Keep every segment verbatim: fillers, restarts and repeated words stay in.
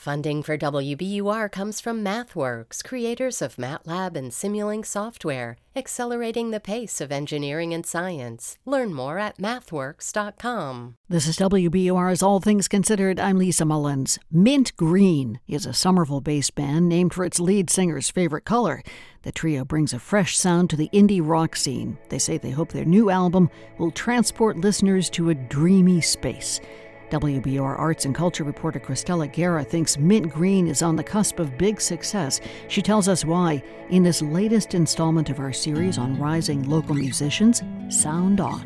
Funding for W B U R comes from MathWorks, creators of MATLAB and Simulink software, accelerating the pace of engineering and science. Learn more at mathworks dot com. This is W B U R's All Things Considered. I'm Lisa Mullins. Mint Green is a Somerville-based band named for its lead singer's favorite color. The trio brings a fresh sound to the indie rock scene. They say they hope their new album will transport listeners to a dreamy space. W B U R arts and culture reporter Christella Guerra thinks Mint Green is on the cusp of big success. She tells us why in this latest installment of our series on rising local musicians, Sound On.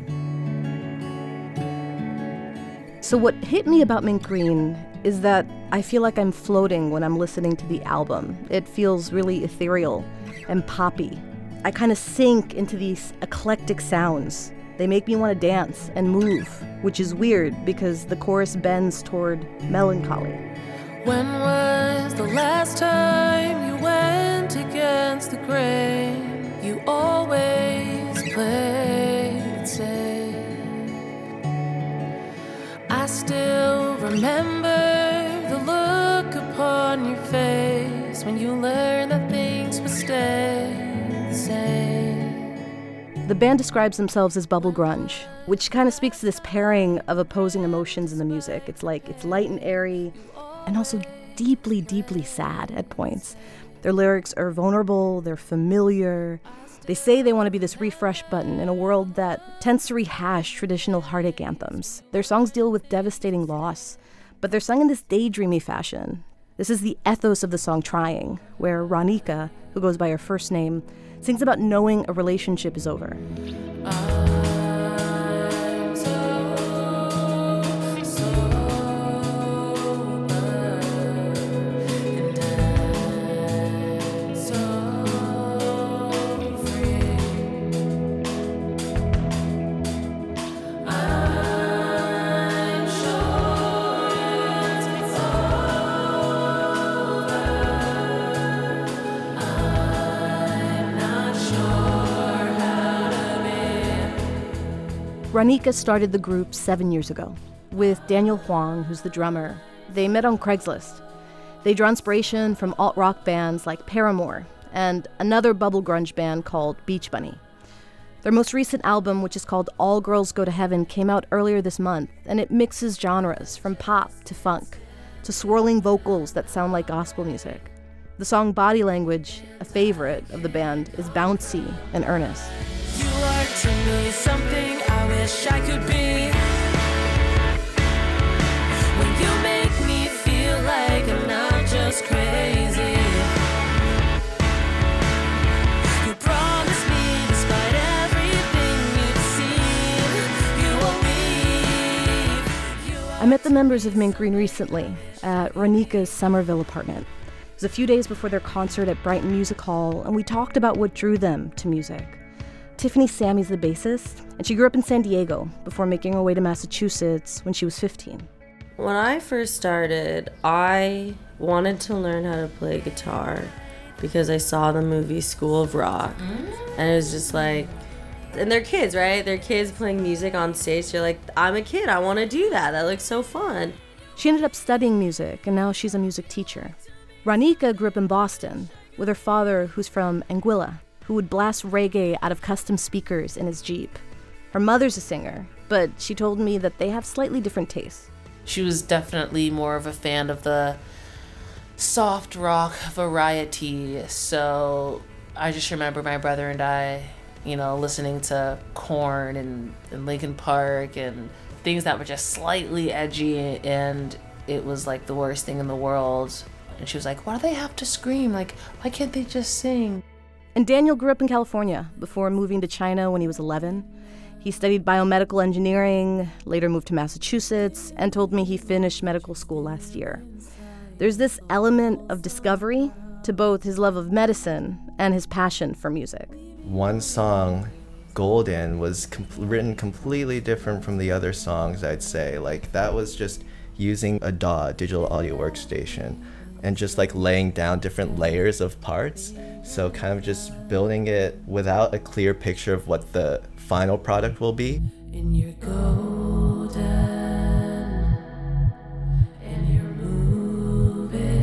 So what hit me about Mint Green is that I feel like I'm floating when I'm listening to the album. It feels really ethereal and poppy. I kind of sink into these eclectic sounds. They make me want to dance and move, which is weird because the chorus bends toward melancholy. When was the last time you went against the grain? You always played it safe. I still remember the look upon your face when you learned that things would stay the same. The band describes themselves as bubble grunge, which kind of speaks to this pairing of opposing emotions in the music. It's like it's light and airy, and also deeply, deeply sad at points. Their lyrics are vulnerable, they're familiar. They say they want to be this refresh button in a world that tends to rehash traditional heartache anthems. Their songs deal with devastating loss, but they're sung in this daydreamy fashion. This is the ethos of the song Trying, where Ronika, who goes by her first name, sings about knowing a relationship is over. I'm so, so sober, and I'm so free. I'm sure it's over. Ronika started the group seven years ago with Daniel Huang, who's the drummer. They met on Craigslist. They draw inspiration from alt-rock bands like Paramore and another bubble grunge band called Beach Bunny. Their most recent album, which is called All Girls Go to Heaven, came out earlier this month, and it mixes genres from pop to funk to swirling vocals that sound like gospel music. The song Body Language, a favorite of the band, is bouncy and earnest. You are to me something I wish I could be. When you make me feel like I'm not just crazy. You promised me despite everything you've seen, you won't leave. You I met the members of Mint Green recently at Ronika's Somerville apartment. It was a few days before their concert at Brighton Music Hall, and we talked about what drew them to music. Tiffany Sammy's the bassist, and she grew up in San Diego before making her way to Massachusetts when she was fifteen. When I first started, I wanted to learn how to play guitar because I saw the movie School of Rock, mm-hmm. and it was just like, and they're kids, right? They're kids playing music on stage. You're like, I'm a kid, I want to do that. That looks so fun. She ended up studying music, and now she's a music teacher. Ronika grew up in Boston with her father, who's from Anguilla, who would blast reggae out of custom speakers in his Jeep. Her mother's a singer, but she told me that they have slightly different tastes. She was definitely more of a fan of the soft rock variety, so I just remember my brother and I, you know, listening to Korn and, and Linkin Park and things that were just slightly edgy, and it was like the worst thing in the world. And she was like, why do they have to scream? Like, why can't they just sing? And Daniel grew up in California before moving to China when he was eleven. He studied biomedical engineering, later moved to Massachusetts, and told me he finished medical school last year. There's this element of discovery to both his love of medicine and his passion for music. One song, Golden, was com- written completely different from the other songs, I'd say. Like, that was just using a D A W, digital audio workstation, and just like laying down different layers of parts. So kind of just building it without a clear picture of what the final product will be. And you're golden, and you're moving.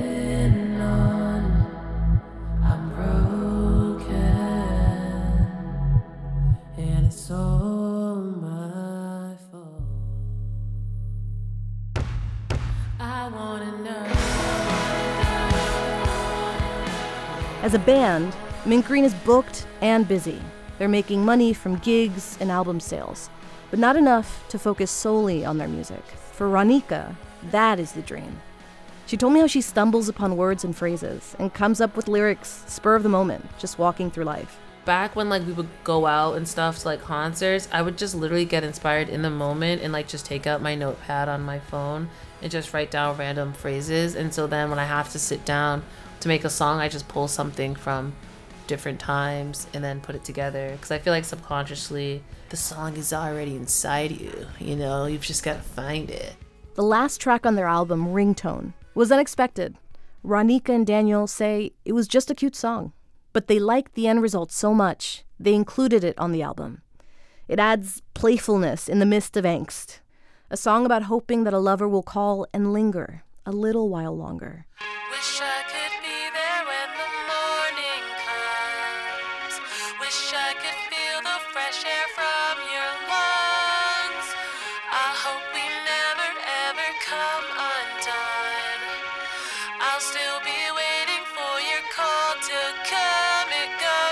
As a band, Mint Green is booked and busy. They're making money from gigs and album sales, but not enough to focus solely on their music. For Ronika, that is the dream. She told me how she stumbles upon words and phrases and comes up with lyrics spur of the moment, just walking through life. Back when like we would go out and stuff to like concerts, I would just literally get inspired in the moment and like just take out my notepad on my phone and just write down random phrases. And so then when I have to sit down to make a song, I just pull something from different times and then put it together, because I feel like subconsciously the song is already inside you, you know, you've just got to find it. The last track on their album, Ringtone, was unexpected. Ronika and Daniel say it was just a cute song, but they liked the end result so much, they included it on the album. It adds playfulness in the midst of angst, a song about hoping that a lover will call and linger a little while longer. Wish I could be there when the morning comes. Wish I could feel the fresh air from your lungs. I hope we never ever come undone. I'll still be waiting for your call to come. It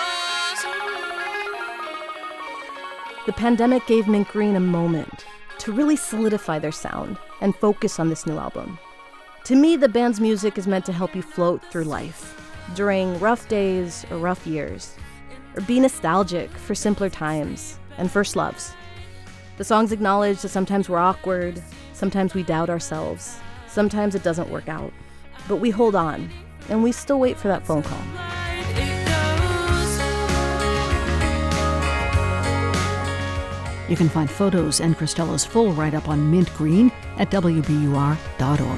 goes. The pandemic gave Mint Green a moment to really solidify their sound and focus on this new album. To me, the band's music is meant to help you float through life during rough days or rough years, or be nostalgic for simpler times and first loves. The songs acknowledge that sometimes we're awkward, sometimes we doubt ourselves, sometimes it doesn't work out, but we hold on and we still wait for that phone call. You can find photos and Kristella's full write-up on Mint Green at W B U R dot org.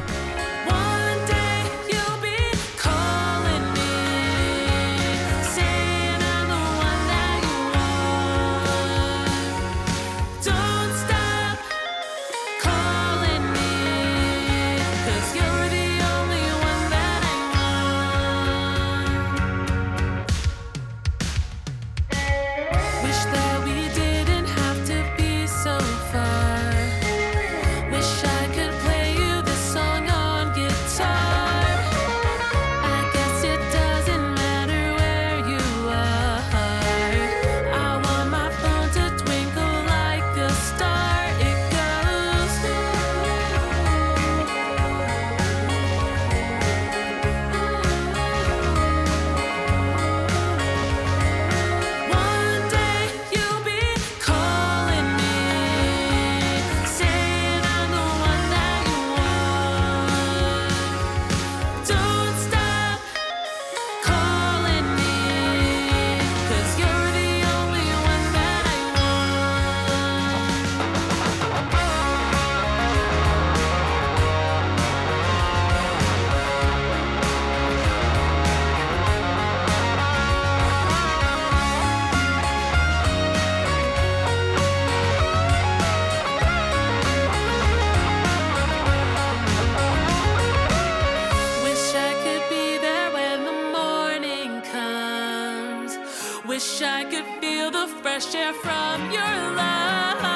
Wish I could feel the fresh air from your love.